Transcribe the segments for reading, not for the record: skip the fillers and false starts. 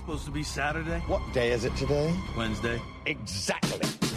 supposed to be Saturday? What day is it today? Wednesday. Exactly.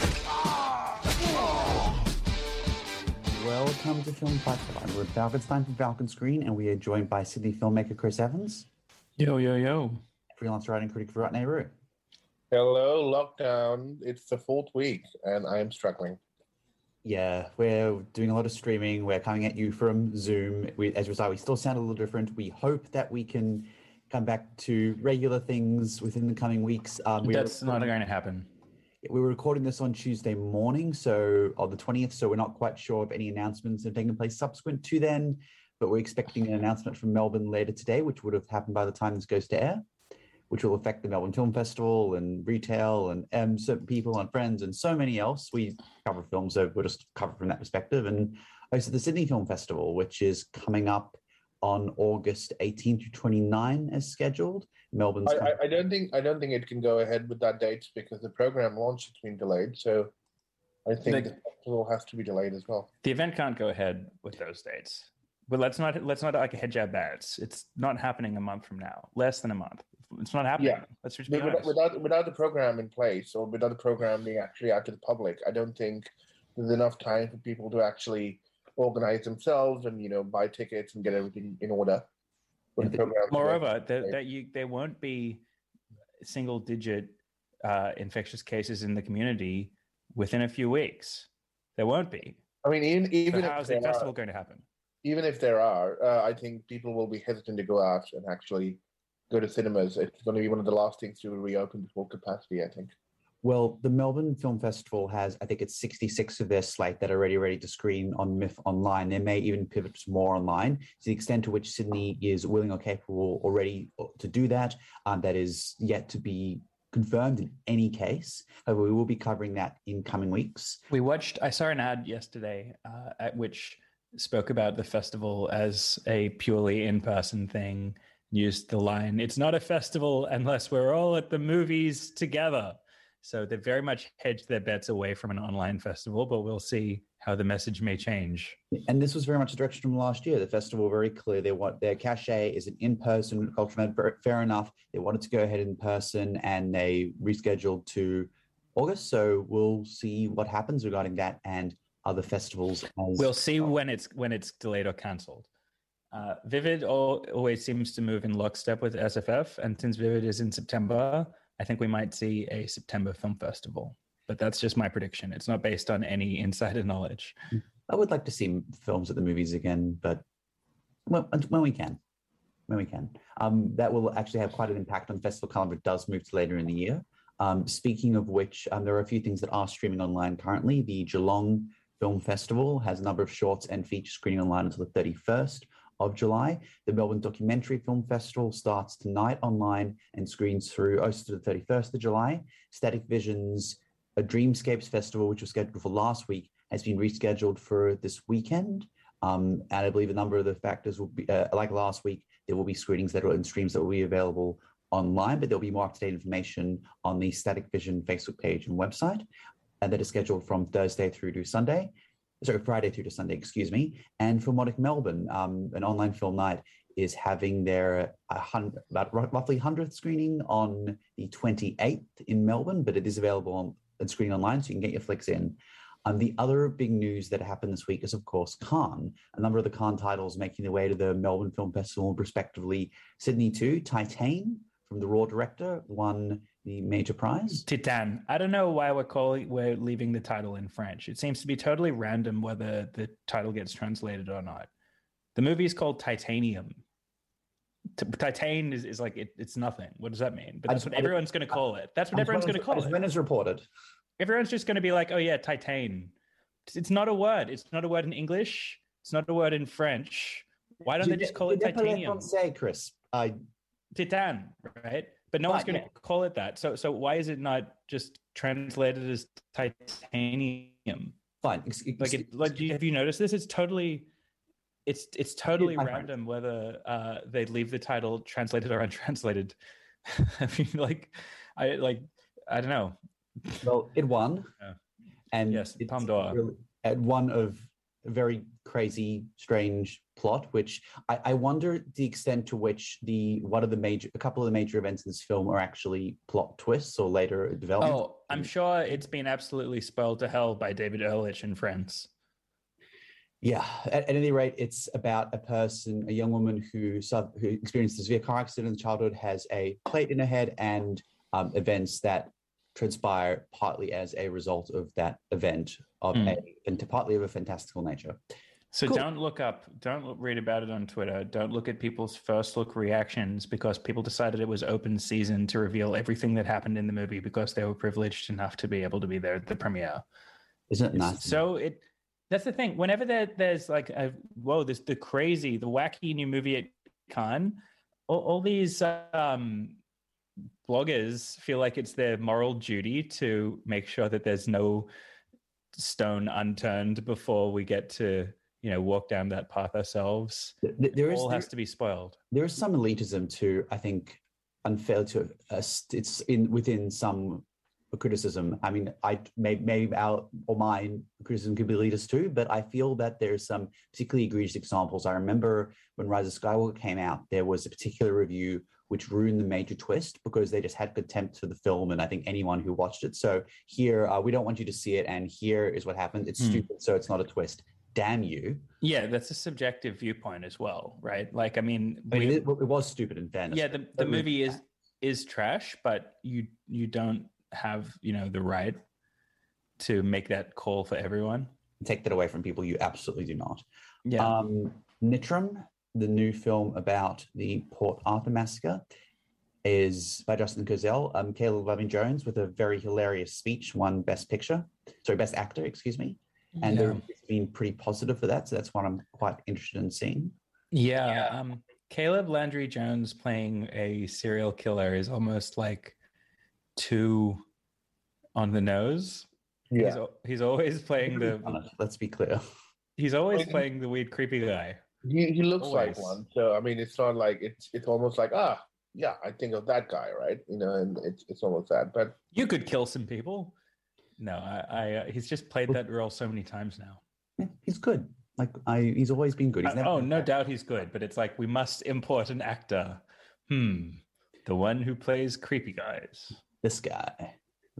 Welcome to Film Festival. I'm Rip Falkenstein from Falcon Screen, and we are joined by Sydney filmmaker Chris Evans. Yo, yo, yo. Freelance writing critic Virat Nehru. Hello, lockdown. It's the fourth week, and I am struggling. Yeah, we're doing a lot of streaming. We're coming at you from Zoom. As a result, we still sound a little different. We hope that we can come back to regular things within the coming weeks. That's not going to happen. We were recording this on Tuesday morning, so on the 20th, so we're not quite sure if any announcements have taken place subsequent to then, but we're expecting an announcement from Melbourne later today, which would have happened by the time this goes to air, which will affect the Melbourne Film Festival and retail and certain people and friends and so many else. We cover film, so we'll just cover from that perspective. And also the Sydney Film Festival, which is coming up on August 18 to 29 as scheduled. Melbourne's. I don't think it can go ahead with that date because the program launch has been delayed. So I think the festival has to be delayed as well. The event can't go ahead with those dates. But let's not like hedge our bets. It's not happening a month from now. Less than a month. It's not happening. Yeah. Let's just be honest. Without the program in place or without the program being actually out to the public, I don't think there's enough time for people to actually organize themselves and buy tickets and get everything in order. Moreover, there won't be single-digit infectious cases in the community within a few weeks. There won't be. I mean, even so how is the festival going to happen? Even if there are, I think people will be hesitant to go out and actually go to cinemas. It's going to be one of the last things to reopen to full capacity, I think. Well, the Melbourne Film Festival has, I think it's 66 of their slate that are already ready to screen on MIFF online. They may even pivot to more online. To the extent to which Sydney is willing or capable already to do that, that is yet to be confirmed in any case. However, we will be covering that in coming weeks. I saw an ad yesterday at which spoke about the festival as a purely in-person thing, used the line, "It's not a festival unless we're all at the movies together." So they very much hedged their bets away from an online festival, but we'll see how the message may change. And this was very much a direction from last year. The festival very clear. They want their cachet is an in-person culture event. Fair enough. They wanted to go ahead in person and they rescheduled to August. So we'll see what happens regarding that and other festivals. We'll see when it's delayed or cancelled. Vivid always seems to move in lockstep with SFF, and since Vivid is in September, I think we might see a September film festival. But that's just my prediction. It's not based on any insider knowledge. I would like to see films at the movies again, but when we can. That will actually have quite an impact on festival calendar. It does move to later in the year. Speaking of which, there are a few things that are streaming online currently. The Geelong Film Festival has a number of shorts and features screening online until the 31st of July. The Melbourne Documentary Film Festival starts tonight online and screens through to the 31st of July. Static Vision's A Dreamscapes Festival, which was scheduled for last week, has been rescheduled for this weekend. And I believe a number of the factors will be, like last week, there will be screenings that are in streams that will be available online, but there'll be more up-to-date information on the Static Vision Facebook page and website. And that is scheduled from Friday through to Sunday, excuse me. And Filmotic Melbourne, an online film night, is having their roughly 100th screening on the 28th in Melbourne, but it is available on screen online, so you can get your flicks in. The other big news that happened this week is, of course, Cannes. A number of the Cannes titles making their way to the Melbourne Film Festival, respectively. Sydney 2, Titane, from the Raw director, won the major prize. Titane. I don't know why we're leaving the title in French. It seems to be totally random whether the title gets translated or not. The movie is called Titanium. Titane is like it's nothing. What does that mean? But that's what everyone's going to call it. That's what everyone's going to call it. When it's reported. Everyone's just going to be like, "Oh yeah, Titane." It's not a word. It's not a word in English. It's not a word in French. Why don't they just call it titanium? Say, Chris. Titan, right? But no one's going to call it that. So why is it not just translated as titanium? Fine. Have you noticed this? It's totally random whether they leave the title translated or untranslated. I mean, I don't know. Well, it won, and yes, Palme d'Or. At one of very crazy, strange plot, which I wonder the extent to which a couple of the major events in this film are actually plot twists or later developments. Oh, I'm sure it's been absolutely spoiled to hell by David Ehrlich and Friends. Yeah, at any rate, it's about a young woman who experienced a severe car accident in childhood, has a plate in her head, and events that transpire partly as a result of that event partly of a fantastical nature. So Cool. don't read about it on Twitter. Don't look at people's first look reactions because people decided it was open season to reveal everything that happened in the movie because they were privileged enough to be able to be there at the premiere. Isn't it nice? So that's the thing. Whenever there's like there's the wacky new movie at Cannes, all these bloggers feel like it's their moral duty to make sure that there's no stone unturned before we get to walk down that path ourselves. There has to be spoiled. There is some elitism to, I think, unfair to us. It's within some criticism. I mean, maybe mine criticism could be elitist too, but I feel that there's some particularly egregious examples. I remember when Rise of Skywalker came out, there was a particular review which ruined the major twist because they just had contempt for the film and I think anyone who watched it. So here, we don't want you to see it, and here is what happened. It's stupid, so it's not a twist. Damn you. Yeah, that's a subjective viewpoint as well, right? Like, I mean, it was stupid in fairness. Yeah, the movie is trash, but you don't have the right to make that call for everyone. Take that away from people. You absolutely do not. Yeah. Nitram, the new film about the Port Arthur massacre, is by Justin Kurzel. Caleb Loving-Jones with a very hilarious speech won Best Actor, excuse me. And it's been pretty positive for that. So that's what I'm quite interested in seeing. Yeah. Caleb Landry Jones playing a serial killer is almost like too on the nose. Yeah. He's always playing let's be clear. He's always playing the weird, creepy guy. He looks Always. like one. So I mean, it's not like it's almost like yeah, I think of that guy, right? And it's almost that. But you could kill some people. No, he's just played that role so many times now. Yeah, he's good. He's always been good. No doubt he's good. But it's like we must import an actor. The one who plays creepy guys. This guy.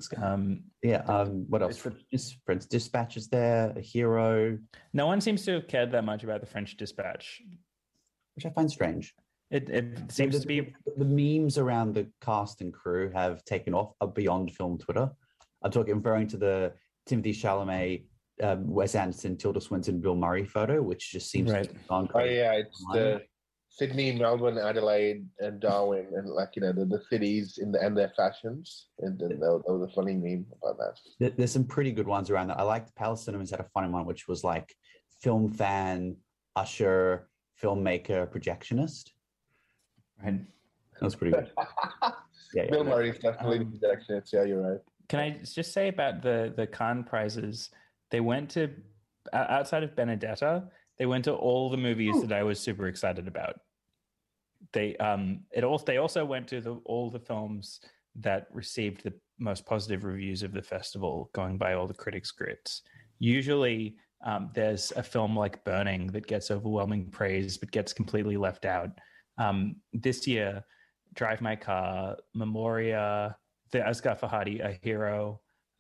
What else? French Dispatch is there. A Hero. No one seems to have cared that much about the French Dispatch, which I find strange. It seems to be the memes around the cast and crew have taken off beyond film Twitter. I'm referring to the Timothy Chalamet, Wes Anderson, Tilda Swinton, Bill Murray photo, which just seems to have gone crazy. Oh yeah, it's the Sydney, Melbourne, Adelaide, and Darwin, and the cities and their fashions. And that was a funny meme about that. There's some pretty good ones around that. I liked Palace Cinemas had a funny one, which was like film fan, usher, filmmaker, projectionist. Right, that was pretty good. Bill Murray's definitely the projectionist. Yeah, you're right. Can I just say about the Cannes prizes? They went to outside of Benedetta. They went to all the movies that I was super excited about. They also went to all the films that received the most positive reviews of the festival, going by all the critics' grits. Usually, there's a film like Burning that gets overwhelming praise but gets completely left out. This year, Drive My Car, Memoria, the Asghar Farhadi, A Hero.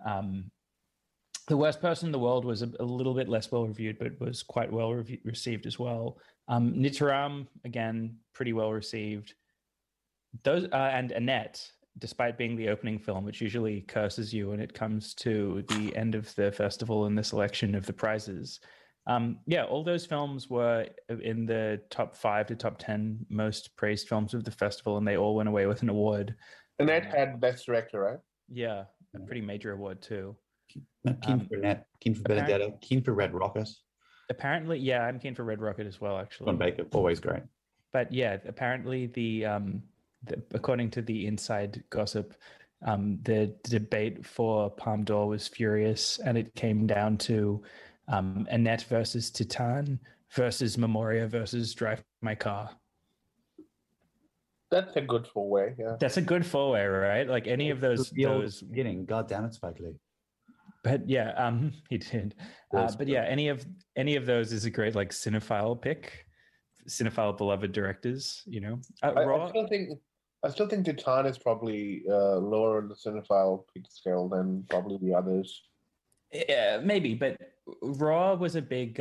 The Worst Person in the World was a little bit less well reviewed, but was quite well received as well. Nitram, again, pretty well received. Those and Annette, despite being the opening film, which usually curses you when it comes to the end of the festival and the selection of the prizes. All those films were in the top 5 to top 10 most praised films of the festival, and they all went away with an award. Annette had Best Director, right? Yeah, a pretty major award too. Keen for Annette, keen for Benedetta, keen for Red Rocket. Apparently, yeah, I'm keen for Red Rocket as well, actually. John Baker, always great. But yeah, apparently according to the inside gossip, the debate for Palme d'Or was furious, and it came down to Annette versus Titan versus Memoria versus Drive My Car. That's a good four-way, yeah. That's a good four-way, right? Like any of those. Beginning, God damn it, Spike Lee. But yeah, he did. But yeah, any of those is a great like cinephile pick, cinephile beloved directors. You know, Raw. I still think Titan is probably lower on the cinephile peak scale than probably the others. Yeah, maybe, but Raw was a big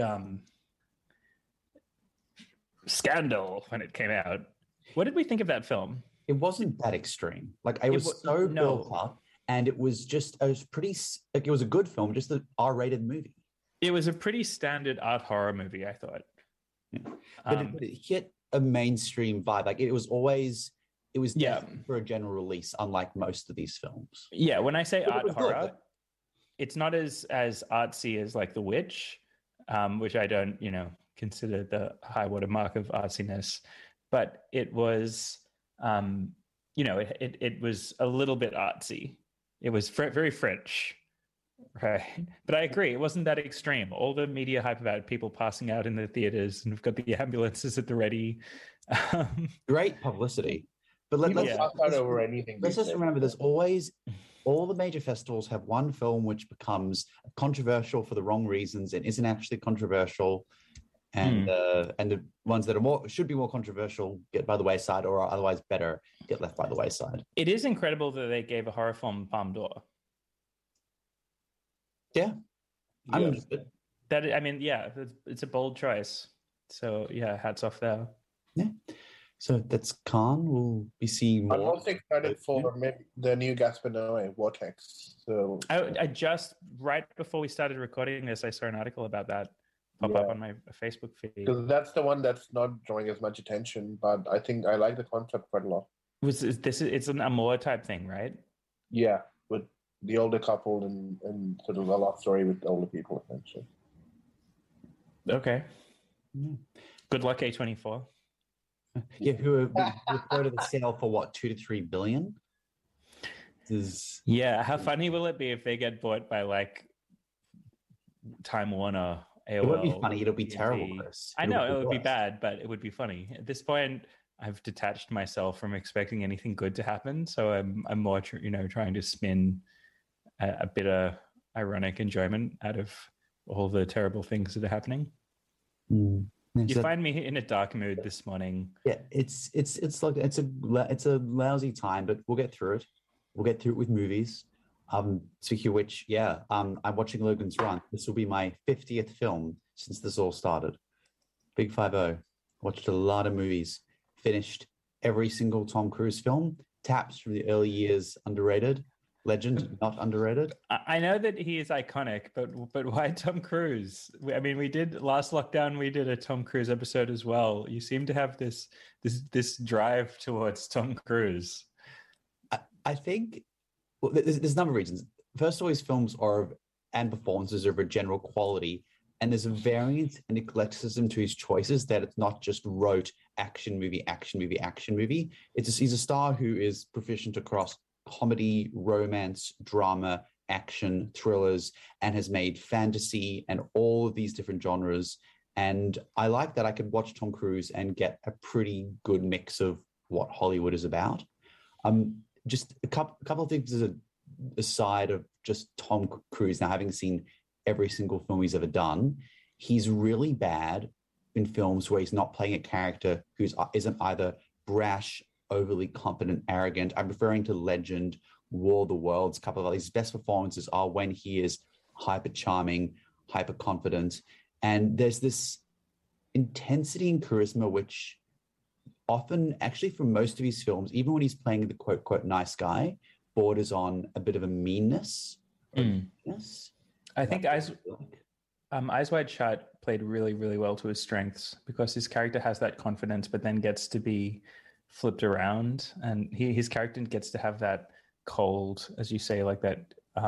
scandal when it came out. What did we think of that film? It wasn't that extreme. Like it was so built up, and it was pretty like it was a good film, just an R-rated movie. It was a pretty standard art horror movie, I thought. Yeah. But it hit a mainstream vibe. Like it was destined for a general release, unlike most of these films. Yeah, when I say art horror, it's not as artsy as like The Witch, which I don't, consider the high watermark of artsiness, but it was, it was a little bit artsy. It was very French, right? But I agree, it wasn't that extreme. All the media hype about people passing out in the theaters, and we've got the ambulances at the ready. Great publicity. But let's just remember, there's always, all the major festivals have one film which becomes controversial for the wrong reasons and isn't actually controversial, and the ones that should be more controversial get by the wayside, or are otherwise better get left by the wayside. It is incredible that they gave a horror film Palme d'Or. Yeah, I'm interested. It's a bold choice. So yeah, hats off there. Yeah. So that's Cannes. We'll be seeing more. I'm also excited for the new Gaspar Noé, Vortex. So I just, right before we started recording this, I saw an article about that pop up on my Facebook feed. Because that's the one that's not drawing as much attention, but I think I like the concept quite a lot. It's an amour type thing, right? Yeah, with the older couple and sort of a love story with older people, essentially. Okay. Yeah. Good luck, A24. Yeah, who go to the sale for what, 2 to 3 billion? Yeah, how funny will it be if they get bought by like Time Warner, AOL? It won't be funny. It'll be terrible, Chris. I know it would be bad, but it would be funny. At this point, I've detached myself from expecting anything good to happen, so I'm more trying to spin a bit of ironic enjoyment out of all the terrible things that are happening. You find me in a dark mood this morning. Yeah, it's a lousy time, but we'll get through it. We'll get through it with movies. Speaking of which, I'm watching Logan's Run. This will be my 50th film since this all started. Big 50. Watched a lot of movies. Finished every single Tom Cruise film. Taps from the early years, underrated. Legend, not underrated. I know that he is iconic, but why Tom Cruise? We did last lockdown. We did a Tom Cruise episode as well. You seem to have this drive towards Tom Cruise. I think there's a number of reasons. First of all, his films and performances are of a general quality, and there's a variance and eclecticism to his choices that it's not just rote action movie. He's a star who is proficient across comedy, romance, drama, action, thrillers, and has made fantasy and all of these different genres. And I like that I could watch Tom Cruise and get a pretty good mix of what Hollywood is about. Just a couple of things aside of just Tom Cruise. Now, having seen every single film he's ever done, he's really bad in films where he's not playing a character who isn't either brash, overly confident, arrogant. I'm referring to Legend, War of the Worlds, a couple of his best performances are when he is hyper charming, hyper confident. And there's this intensity and charisma, which often, actually for most of his films, even when he's playing the quote, quote, nice guy, borders on a bit of a meanness. I think Eyes Wide Shut played really, really well to his strengths because his character has that confidence, but then gets to be flipped around, and his character gets to have that cold, as you say, like that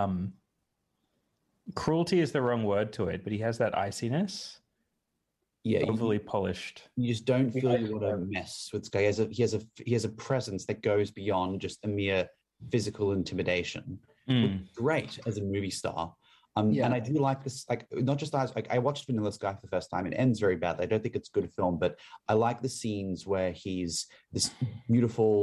cruelty is the wrong word to it, but he has that iciness. Yeah, overly polished. You just don't feel you want to mess with this guy. He has a presence that goes beyond just a mere physical intimidation. Great as a movie star. And I do like this, like not just as like I watched Vanilla Sky for the first time. It ends very badly. I don't think it's a good film, but I like the scenes where he's this beautiful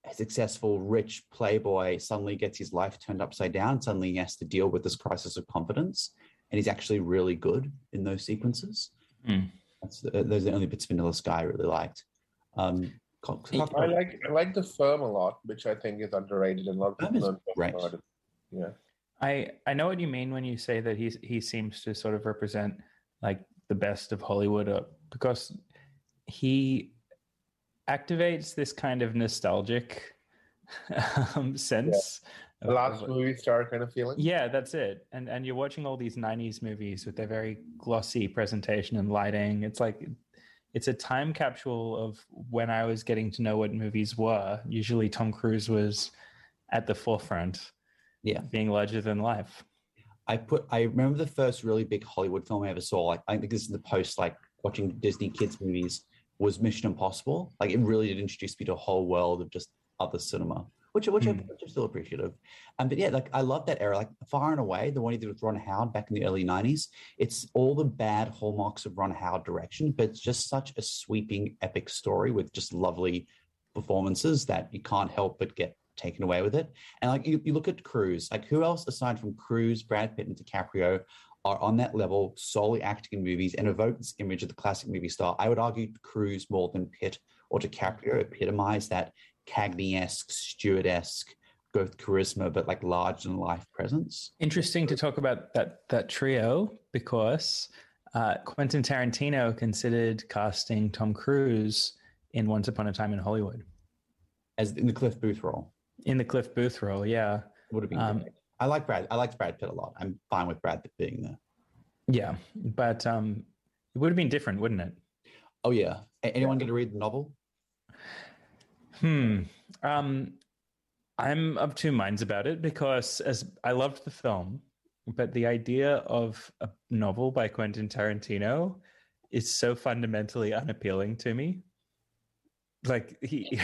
successful, rich playboy suddenly gets his life turned upside down. Suddenly he has to deal with this crisis of confidence. And he's actually really good in those sequences. Mm. Those are the only bits of Vanilla Sky I really liked. I like The Firm a lot, which I think is underrated, and a lot of people don't talk about it. Yeah. I know what you mean when you say that he seems to sort of represent like the best of Hollywood, because he activates this kind of nostalgic sense. The last movie star kind of feeling. Yeah, that's it. And you're watching all these 90s movies with their very glossy presentation and lighting. It's like it's a time capsule of when I was getting to know what movies were. Usually Tom Cruise was at the forefront. Yeah. Being larger than life. I remember the first really big Hollywood film I ever saw. Like I think this is the post like watching Disney kids movies was Mission Impossible. Like it really did introduce me to a whole world of just other cinema, which I'm still appreciative. But yeah, like I love that era. Like far and away, the one he did with Ron Howard back in the early 90s. It's all the bad hallmarks of Ron Howard direction, but it's just such a sweeping, epic story with just lovely performances that you can't help but get taken away with it. And like you look at Cruise, like who else aside from Cruise, Brad Pitt, and DiCaprio are on that level, solely acting in movies and evoke this image of the classic movie star? I would argue Cruise more than Pitt or DiCaprio epitomize that Cagney-esque, Stewart-esque, both charisma, but like large and life presence. Interesting to talk about that trio because Quentin Tarantino considered casting Tom Cruise in Once Upon a Time in Hollywood. As in the Cliff Booth role. In the Cliff Booth role, yeah. Would have been great. I liked Brad Pitt a lot. I'm fine with Brad Pitt being there. Yeah, but it would have been different, wouldn't it? Oh yeah. Anyone going to read the novel? I'm of two minds about it because as I loved the film, but the idea of a novel by Quentin Tarantino is so fundamentally unappealing to me. Like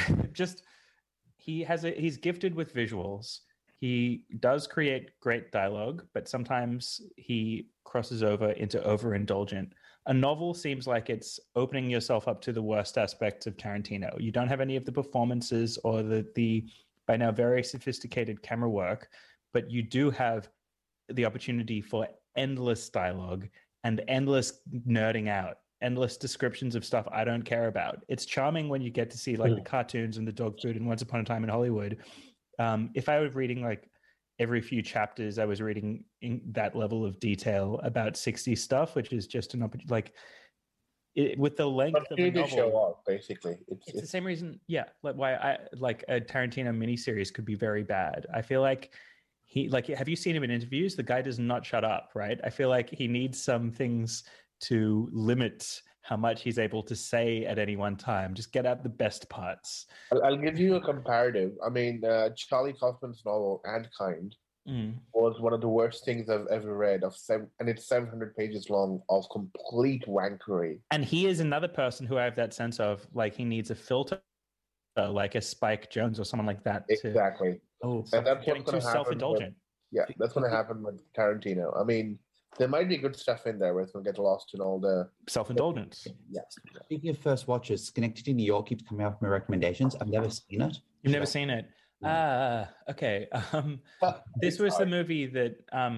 he's gifted with visuals. He does create great dialogue, but sometimes he crosses over into overindulgent. A novel seems like it's opening yourself up to the worst aspects of Tarantino. You don't have any of the performances or the by now very sophisticated camera work, but you do have the opportunity for endless dialogue and endless nerding out, endless descriptions of stuff I don't care about. It's charming when you get to see like the cartoons and the dog food and Once Upon a Time in Hollywood. If I was reading like every few chapters, I was reading in that level of detail about 60s stuff, which is just an opportunity. Like with the length of the novel, show off, basically. It's the same reason, yeah. Like why I like a Tarantino miniseries could be very bad. I feel like have you seen him in interviews? The guy does not shut up, right? I feel like he needs some things to limit how much he's able to say at any one time. Just get out the best parts. I'll give you a comparative. I mean, Charlie Kaufman's novel *And Kind* was one of the worst things I've ever read. And it's 700 pages long of complete wankery. And he is another person who I have that sense of, like he needs a filter, like a Spike Jonze or someone like that. Exactly. And that's getting too self-indulgent. That's going to happen with Tarantino. I mean, there might be good stuff in there where it's going to get lost in all the self-indulgence. Yeah. Speaking of first watches, Schenectady, New York keeps coming up with my recommendations. I've never seen it. You've never seen it? Okay. This was the movie that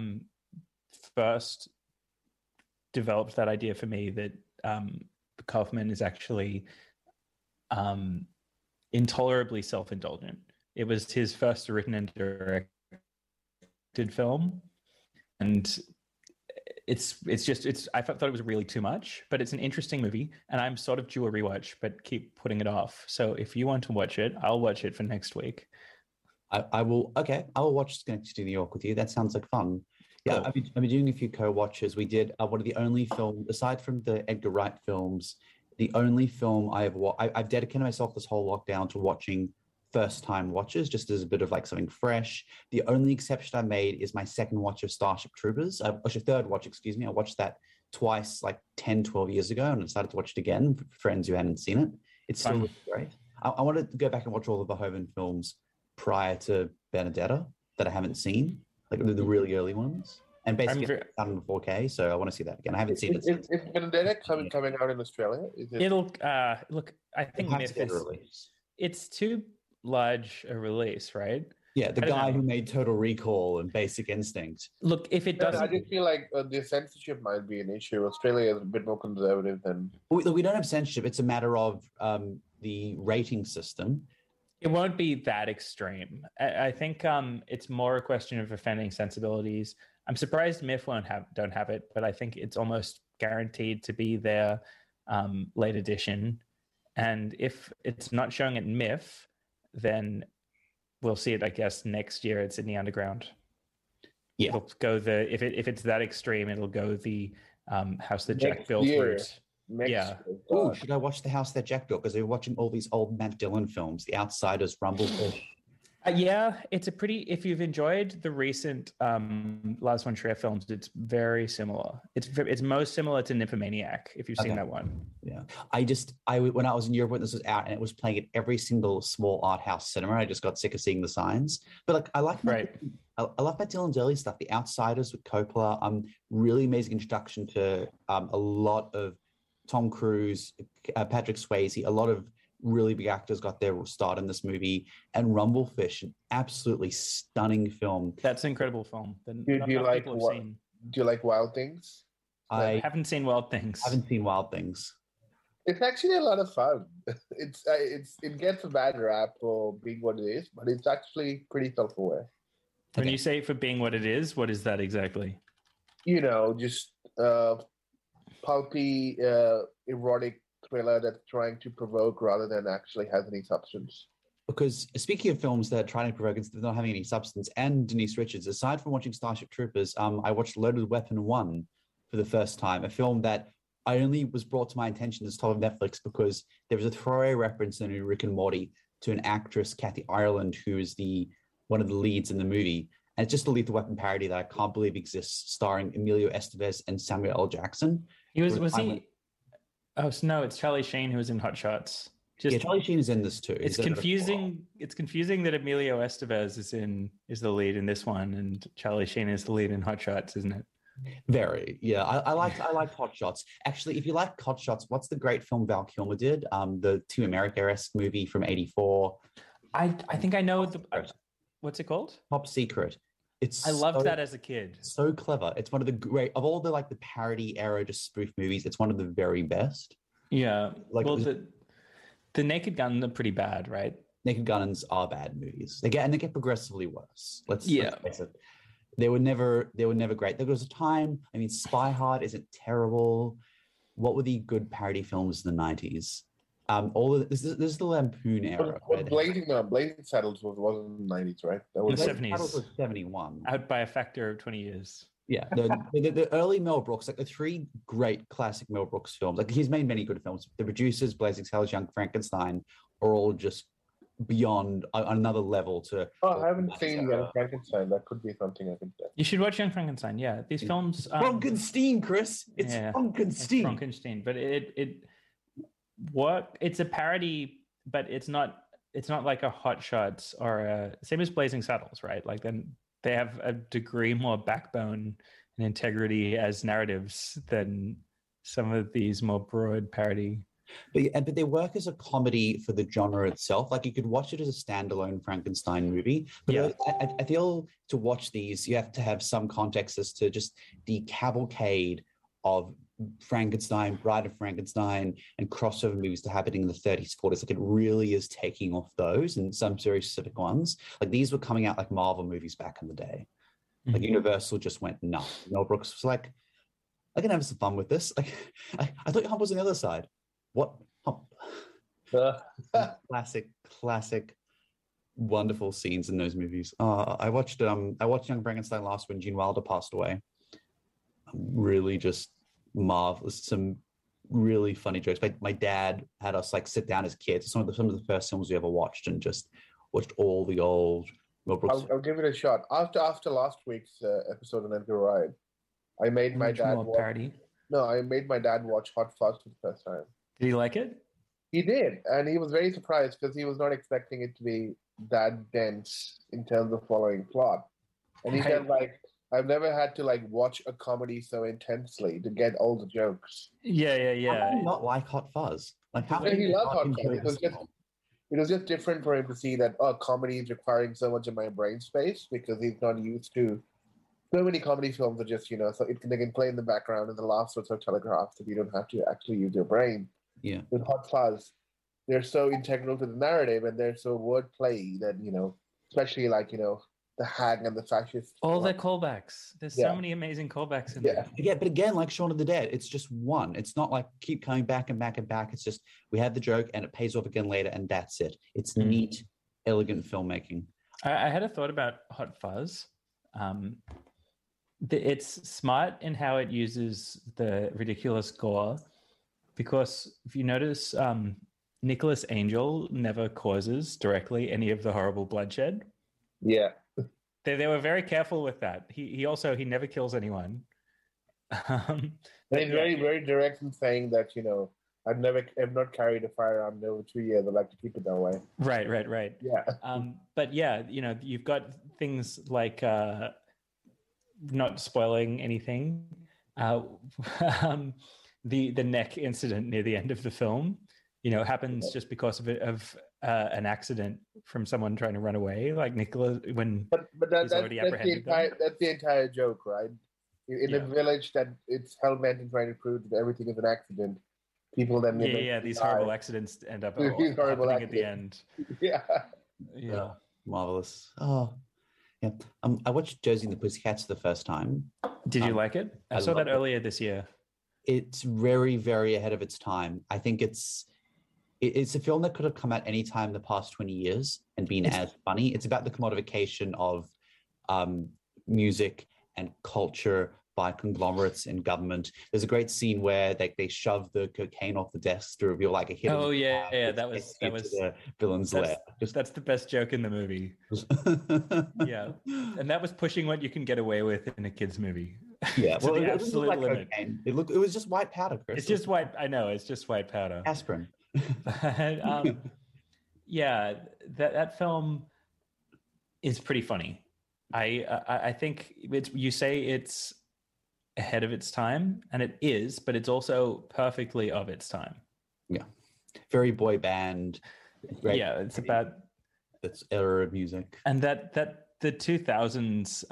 first developed that idea for me that Kaufman is actually intolerably self-indulgent. It was his first written and directed film, and I thought it was really too much, but it's an interesting movie, and I'm sort of due a rewatch, but keep putting it off. So if you want to watch it, I'll watch it for next week. I will. Okay, I will watch Schenectady, New York with you. That sounds like fun. Yeah, cool. I've been doing a few co-watches. We did one of the only film, aside from the Edgar Wright films, the only film I've dedicated myself this whole lockdown to watching first-time watches, just as a bit of like something fresh. The only exception I made is my second watch of Starship Troopers. Third watch, excuse me. I watched that twice, like 10, 12 years ago, and I decided to watch it again for friends who hadn't seen it. It's still really great. I wanted to go back and watch all the Verhoeven films prior to Benedetta that I haven't seen, like the really early ones. And basically, it's done in 4K, so I want to see that again. I haven't seen it. Is Benedetta coming out in Australia? It'll look. I think Myth is. It's too. large a release, right? Yeah, the I don't guy know. who made Total Recall and Basic Instinct. Look, if it I doesn't, just feel like the censorship might be an issue. Australia is a bit more conservative than. We don't have censorship. It's a matter of the rating system. it won't be that extreme. I think it's more a question of offending sensibilities. I'm surprised MIF don't have it, but I think it's almost guaranteed to be their late edition. And if it's not showing at MIF, then we'll see it, I guess, next year at Sydney Underground. Yeah. It'll go if it's that extreme, it'll go the house that Jack Next built year. route. Next Yeah. year. Oh, should I watch The House That Jack Built? Because they're watching all these old Matt Dillon films, The Outsiders, Rumblefish. Yeah, it's a pretty. If you've enjoyed the recent Lars von Trier films, it's very similar. It's most similar to Nymphomaniac. If you've seen Okay. that one. Yeah, I when I was in Europe when this was out and it was playing at every single small art house cinema, I just got sick of seeing the signs. But like I like Right. I love Matt Dillon's early stuff, The Outsiders with Coppola. Really amazing introduction to a lot of Tom Cruise, Patrick Swayze, a lot of really big actors got their start in this movie, and Rumblefish, an absolutely stunning film. That's an incredible film. That Do not you enough like people have what- seen. Do you like Wild Things? I I haven't seen Wild Things. haven't seen Wild Things. It's actually a lot of fun. It gets a bad rap for being what it is, but it's actually pretty self-aware. When Okay. you say for being what it is, what is that exactly? You know, just pulpy, erotic thriller that's trying to provoke rather than actually has any substance. Because speaking of films that are trying to provoke instead of not having any substance, and Denise Richards, aside from watching Starship Troopers, I watched Loaded Weapon 1 for the first time, a film that I only was brought to my attention as top of Netflix because there was a throwaway reference in Rick and Morty to an actress, Kathy Ireland, who is one of the leads in the movie. And it's just a Lethal Weapon parody that I can't believe exists, starring Emilio Estevez and Samuel L. Jackson. Was he? Oh no, it's Charlie Sheen who was in Hot Shots. Yeah, Charlie Sheen is in this too. It's confusing. It's confusing that Emilio Estevez is the lead in this one, and Charlie Sheen is the lead in Hot Shots, isn't it? Very, yeah. I liked Hot Shots. Actually, if you like Hot Shots, what's the great film Val Kilmer did? The Team America-esque movie from '84. I think I know what's it called? Top Secret. I loved that as a kid. So clever. It's one of the great of all the like the parody era just spoof movies. It's one of the very best. Yeah. Like Well, the Naked Gun are pretty bad, right? Naked Guns are bad movies. They get progressively worse. Let's face it. They were never great. There was a time. I mean, Spy Hard isn't terrible. What were the good parody films in the '90s? This is the Lampoon era. But Blazing Saddles wasn't in the 90s, right? That was In the Blazing 70s. Saddles was 71. Out by a factor of 20 years. Yeah, the early Mel Brooks, like the three great classic Mel Brooks films, like he's made many good films. The Producers, Blazing Saddles, Young Frankenstein are all just beyond another level to. Oh, I haven't seen Young Frankenstein. That could be something I could do. You should watch Young Frankenstein. Yeah, these films. Frankenstein, Chris. It's yeah, Frankenstein. Frankenstein, but it's a parody, but it's not like a Hot Shots or same as Blazing Saddles, right? Like then they have a degree more backbone and integrity as narratives than some of these more broad parody. But they work as a comedy for the genre itself. Like you could watch it as a standalone Frankenstein movie. But Yeah. I feel to watch these, you have to have some context as to just the cavalcade of Frankenstein, Bride of Frankenstein, and crossover movies that are happening in the 30s, 40s. Like it really is taking off those and some very specific ones. Like these were coming out like Marvel movies back in the day. Like Mhm. Universal just went nuts. Mel Brooks was like, I can have some fun with this. Like I thought Hump was on the other side. What Hump? Classic, wonderful scenes in those movies. I watched Young Frankenstein last when Gene Wilder passed away. Really just marvelous. Some really funny jokes. My dad had us like sit down as kids. Some of the first films we ever watched and just watched all the old Mel Brooks. I'll give it a shot. After last week's episode on Edgar Wright, I made my Much dad more watch. parody. No, I made my dad watch Hot Fuzz for the first time. Did he like it? He did, and he was very surprised because he was not expecting it to be that dense in terms of following plot. And he said, like, I've never had to like watch a comedy so intensely to get all the jokes. Yeah. How do you not like Hot Fuzz? Like how Yeah, he can you loved not Hot enjoy Fuzz. It was this just film? it was just different for him to see that comedy is requiring so much of my brain space because he's not used to. So many comedy films are just so they can play in the background and the laughs are so telegraphed that you don't have to actually use your brain. Yeah. With Hot Fuzz, they're so integral to the narrative and they're so wordplay that especially like the hag and the fascist. All the callbacks. There's so many amazing callbacks in there. Yeah, but again, like Shaun of the Dead, it's just one. It's not like keep coming back and back and back. It's just we have the joke and it pays off again later, and that's it. It's neat, elegant filmmaking. I had a thought about Hot Fuzz. It's smart in how it uses the ridiculous gore, because if you notice, Nicholas Angel never causes directly any of the horrible bloodshed. Yeah. They were very careful with that. He also never kills anyone. And he's very, very direct in saying that, I've not carried a firearm in over 2 years. I'd like to keep it that way. Right. Yeah. But yeah, you've got things like not spoiling anything. The neck incident near the end of the film, happens just because of an accident from someone trying to run away, like Nicholas when that's already apprehended. That's the entire joke, right? In a village that it's hell-bent in trying to prove that everything is an accident, people then these horrible accidents end up happening at the end. Yeah. Marvelous. Oh, yeah. I watched Josie and the Pussycats for the first time. Did you like it? I saw that earlier this year. It's very, very ahead of its time. I think it's a film that could have come out any time in the past 20 years and been as funny. It's about the commodification of music and culture by conglomerates and government. There's a great scene where they shove the cocaine off the desk to reveal like a hidden. Oh yeah, that was the villain's lair. That's the best joke in the movie. Yeah, and that was pushing what you can get away with in a kids' movie. Yeah, well, the it absolute like limit. Cocaine. It was just white powder, Chris. It's just white. I know it's just white powder. Aspirin. But, yeah, that film is pretty funny. I think you say it's ahead of its time, and it is, but it's also perfectly of its time. Yeah, very boy band. Great. Yeah, it's about that's era of music, and that the 2000s.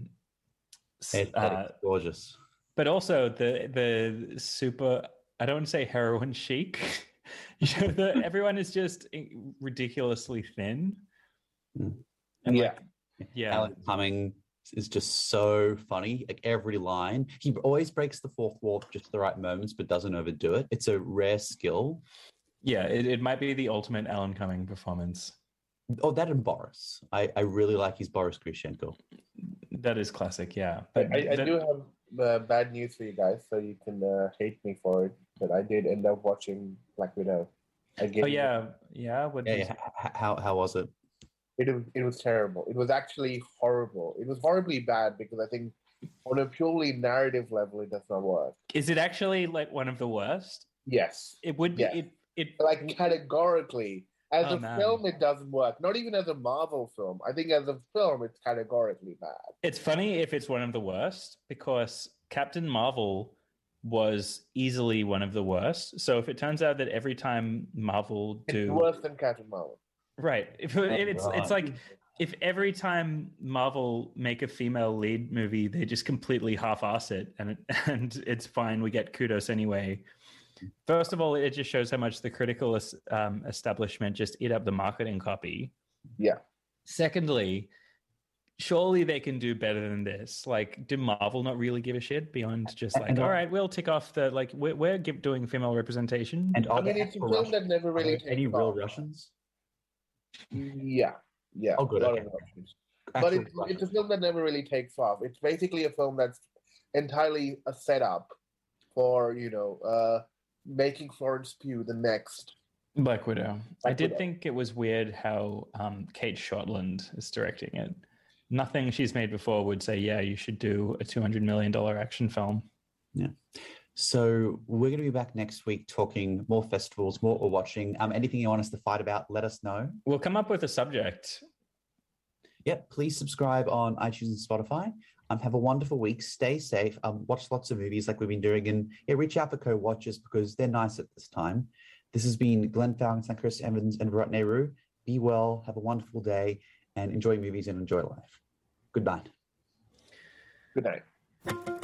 Gorgeous, but also the super. I don't want to say heroin chic. Everyone is just ridiculously thin. And Alan Cumming is just so funny. Like every line, he always breaks the fourth wall at just the right moments, but doesn't overdo it. It's a rare skill. Yeah, it might be the ultimate Alan Cumming performance. Oh, that and Boris. I really like his Boris Grushenko. That is classic, yeah. But I do have bad news for you guys, so you can hate me for it. But I did end up watching Black Widow. How was it? It was terrible. It was actually horrible. It was horribly bad because I think on a purely narrative level, it does not work. Is it actually like one of the worst? Yes. It would be. Yes. It like categorically. As a film, it doesn't work. Not even as a Marvel film. I think as a film, it's categorically bad. It's funny if it's one of the worst because Captain Marvel was easily one of the worst. So if it turns out that every time Marvel it's worse than Captain Marvel. Right. It's like if every time Marvel make a female lead movie, they just completely half-ass it and it's fine. We get kudos anyway. First of all, it just shows how much the critical establishment just eat up the marketing copy. Yeah. Secondly, surely they can do better than this. Like, did Marvel not really give a shit beyond just like, all right, we'll tick off the like we're doing female representation? And I mean, it's a film that never really takes any off. real Russians. Yeah. Oh, good. Okay. But it's a film that never really takes off. It's basically a film that's entirely a setup for making Florence Pugh the next Black Widow. I did think it was weird how Kate Shortland is directing it. Nothing she's made before would say, yeah, you should do a $200 million action film. Yeah. So we're going to be back next week talking more festivals, more we're watching. Anything you want us to fight about, let us know. We'll come up with a subject. Yep. Please subscribe on iTunes and Spotify. Have a wonderful week. Stay safe. Watch lots of movies like we've been doing. And reach out for co-watchers because they're nice at this time. This has been Glenn Falcon, Chris Evans, and Virat Nehru. Be well, have a wonderful day, and enjoy movies and enjoy life. Good night. Good night.